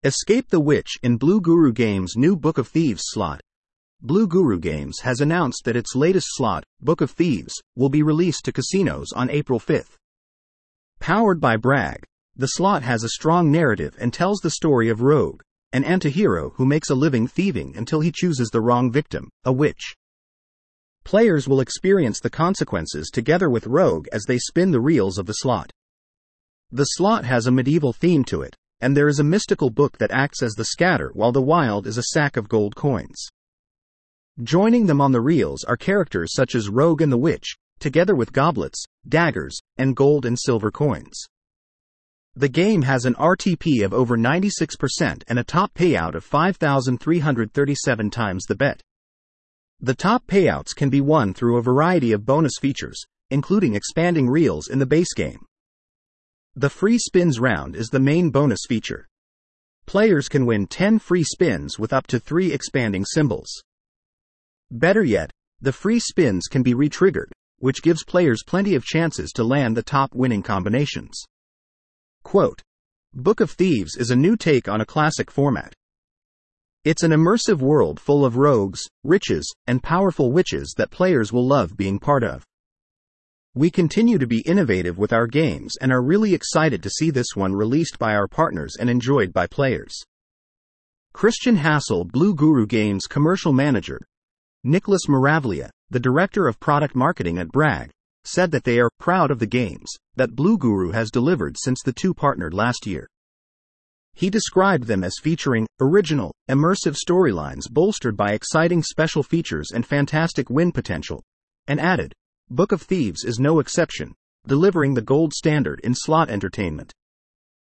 Escape the Witch in Blue Guru Games' new Book of Thieves slot. Blue Guru Games has announced that its latest slot, Book of Thieves, will be released to casinos on April 5th. Powered by Bragg, the slot has a strong narrative and tells the story of Rogue, an antihero who makes a living thieving until he chooses the wrong victim, a witch. Players will experience the consequences together with Rogue as they spin the reels of the slot. The slot has a medieval theme to it, and there is a mystical book that acts as the scatter while the wild is a sack of gold coins. Joining them on the reels are characters such as Rogue and the Witch, together with goblets, daggers, and gold and silver coins. The game has an RTP of over 96% and a top payout of 5,337 times the bet. The top payouts can be won through a variety of bonus features, including expanding reels in the base game. The free spins round is the main bonus feature. Players can win 10 free spins with up to 3 expanding symbols. Better yet, the free spins can be re-triggered, which gives players plenty of chances to land the top winning combinations. Quote, Book of Thieves is a new take on a classic format. It's an immersive world full of rogues, riches, and powerful witches that players will love being part of. We continue to be innovative with our games and are really excited to see this one released by our partners and enjoyed by players. Christian Hassel, Blue Guru Games commercial manager, Nicholas Maravlia, the director of product marketing at Bragg, said that they are proud of the games that Blue Guru has delivered since the two partnered last year. He described them as featuring original, immersive storylines bolstered by exciting special features and fantastic win potential, and added, Book of Thieves is no exception, delivering the gold standard in slot entertainment.